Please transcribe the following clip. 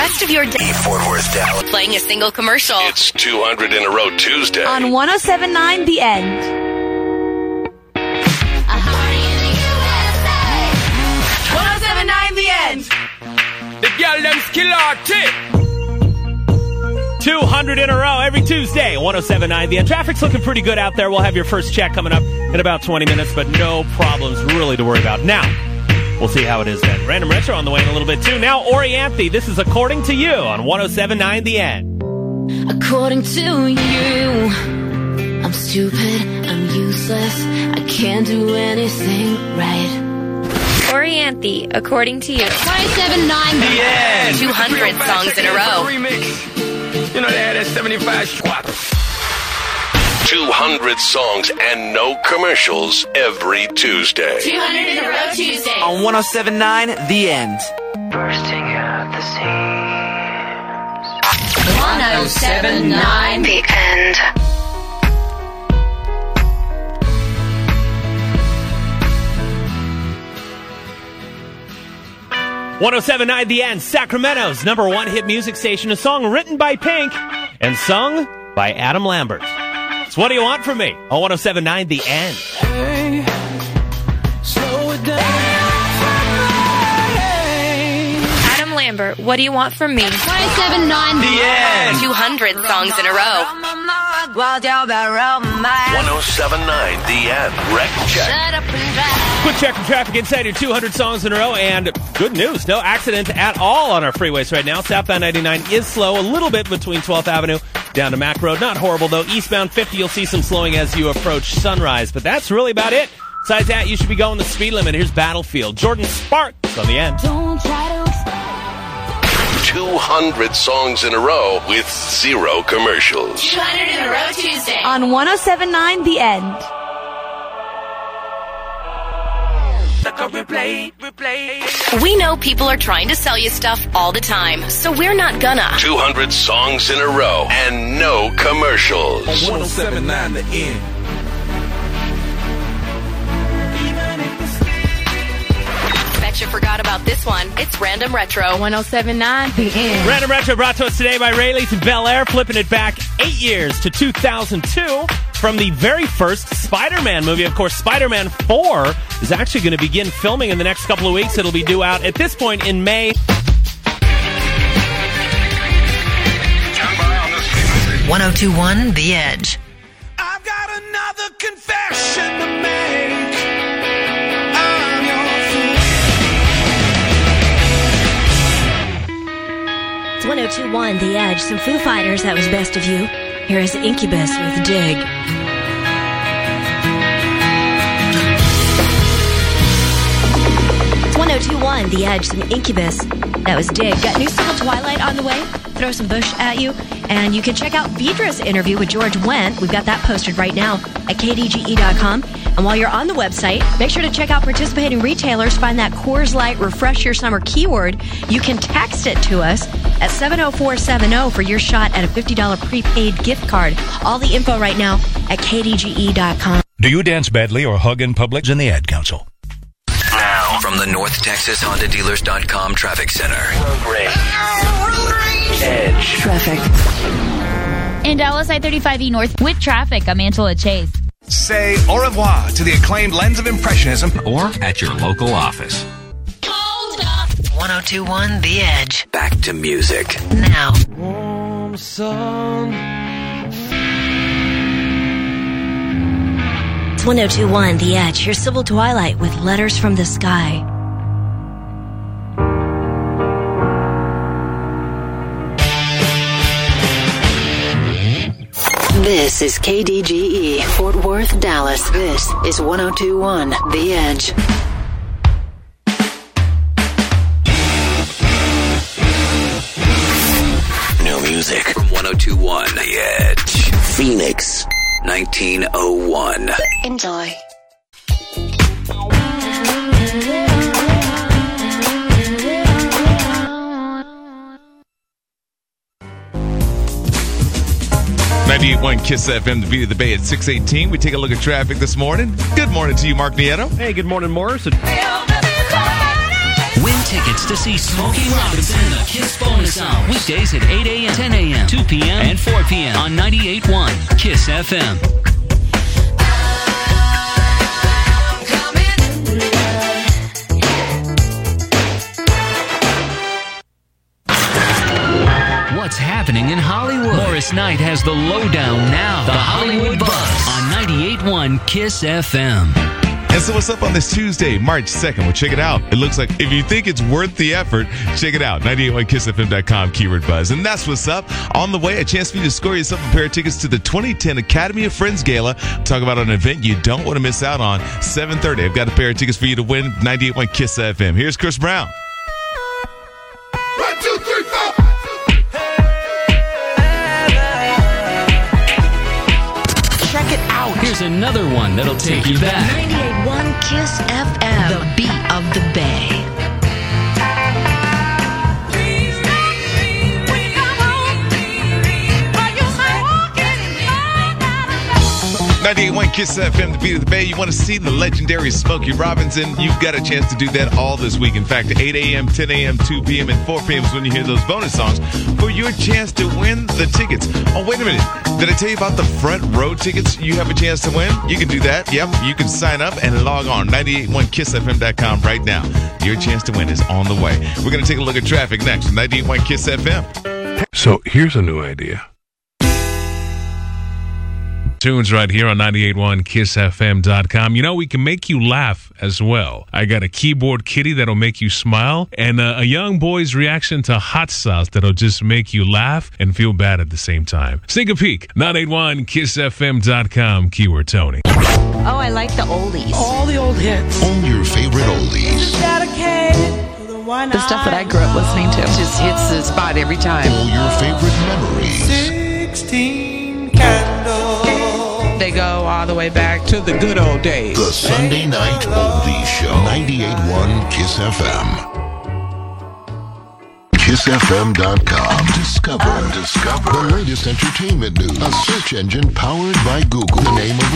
rest of your day. Fort Worth, Dallas. Playing a single commercial. It's 200 in a row Tuesday. On 107.9 The End. 107.9 The End. The girl them skill artist. 200 in a row every Tuesday. 107.9 The End. Traffic's looking pretty good out there. We'll have your first check coming up in about 20 minutes, but no problems really to worry about. Now, we'll see how it is then. Random Retro on the way in a little bit too. Now, Orianthi, this is According to You on 107.9 The End. According to you, I'm stupid, I'm useless, I can't do anything right. Orianthi, According to You. 579 The End. 200 songs in a row. You know, they had that 75 swap. 200 songs and no commercials every Tuesday. 200 in a row Tuesday. On 107.9 The End. Bursting at the seams. 107.9 The End. .107.9 The End, Sacramento's number one hit music station, a song written by Pink and sung by Adam Lambert. So what do you want from me? On 107.9 The End. Hey, slow it down. Adam Lambert, what do you want from me? 579 The End. 200 songs in a row. 107.9 The End. Rec check. Quick check from traffic inside your 200 songs in a row, and good news, no accidents at all on our freeways right now. Southbound 99 is slow, a little bit between 12th Avenue down to Mac Road. Not horrible, though. Eastbound 50, you'll see some slowing as you approach Sunrise, but that's really about it. Besides that, you should be going the speed limit. Here's Battlefield. Jordan Sparks on The End. Don't try to 200 songs in a row with zero commercials. 200 in a row Tuesday. On 107.9 The End. We know people are trying to sell you stuff all the time, so we're not gonna. 200 songs in a row and no commercials. 107.9 The End. Bet you forgot about this one. It's Random Retro. 107.9 The End. Random Retro brought to us today by Rayleigh's and Bel Air, flipping it back 8 years to 2002 from the very first Spider-Man movie. Of course, Spider-Man 4 is actually going to begin filming in the next couple of weeks. It'll be due out at this point in May. 102.1 The Edge. I've got another confession to make. It's 102.1 The Edge. Some Foo Fighters, that was Best of You. Here is Incubus with Dig. It's 102.1 The Edge. Some Incubus, that was Dig. Got new single Twilight on the way. Throw some Bush at you. And you can check out Vidra's interview with George Wendt. We've got that posted right now at kdge.com. And while you're on the website, make sure to check out participating retailers. Find that Coors Light Refresh Your Summer keyword. You can text it to us at 70470 for your shot at a $50 prepaid gift card. All the info right now at kdge.com. Do you dance badly or hug in public? In the Ad Council. Now, From the North Texas HondaDealers.com Traffic Center. Edge. Traffic. In Dallas I-35E North with traffic, I'm Angela Chase. Say au revoir to the acclaimed Lens of Impressionism or at your local office. 102.1 The Edge. Back to music. Now. Warm sun. It's 102.1 The Edge. Here's Civil Twilight with Letters from the Sky. This is KDGE, Fort Worth, Dallas. This is 102.1 The Edge. New music from 102.1 The Edge. Phoenix, 1901. Enjoy. .1 Kiss FM, the beat of the Bay at 6:18. We take a look at traffic this morning. Good morning to you, Mark Nieto. Hey, good morning, Morris. Win tickets to see Smokey Robinson in the Kiss Bonus Hour Weekdays at 8 a.m., 10 a.m., 2 p.m., and 4 p.m. on 98.1 KISS FM. What's happening in Hollywood? Morris Knight has the lowdown now. The Hollywood Buzz on 98.1 KISS FM. And so what's up on this Tuesday, March 2nd? Well, check it out. It looks like if you think it's worth the effort, check it out. 981kissfm.com, keyword buzz. And that's what's up. On the way, a chance for you to score yourself a pair of tickets to the 2010 Academy of Friends Gala. Talk about an event you don't want to miss out on. 7:30. I've got a pair of tickets for you to win. 98.1 KISS FM. Here's Chris Brown. 1, 2, 3, 4. Check it out. Here's another one that'll take you back. 98.1 KISS FM, the beat of the Bay. 98.1 KISS FM, the beat of the Bay. You want to see the legendary Smokey Robinson? You've got a chance to do that all this week. In fact, 8 a.m., 10 a.m., 2 p.m., and 4 p.m. is when you hear those bonus songs for your chance to win the tickets. Oh, wait a minute. Did I tell you about the front row tickets you have a chance to win? You can do that. Yep, you can sign up and log on. 981kissfm.com right now. Your chance to win is on the way. We're going to take a look at traffic next on 98.1 KISS FM. So here's a new idea. Tunes right here on 981kissfm.com. You know, we can make you laugh as well. I got a keyboard kitty that'll make you smile, and a young boy's reaction to hot sauce that'll just make you laugh and feel bad at the same time. Sneak a peek. 981kissfm.com, keyword Tony. Oh, I like the oldies. All the old hits. All your favorite oldies. The stuff that I grew up listening to. Just hits the spot every time. All your favorite memories. 16 candles. They go all the way back to the good old days. The Sunday Night Oldies Show. 98.1 KISS FM. KissFM.com. Discover the latest entertainment news. A search engine powered by Google. The name of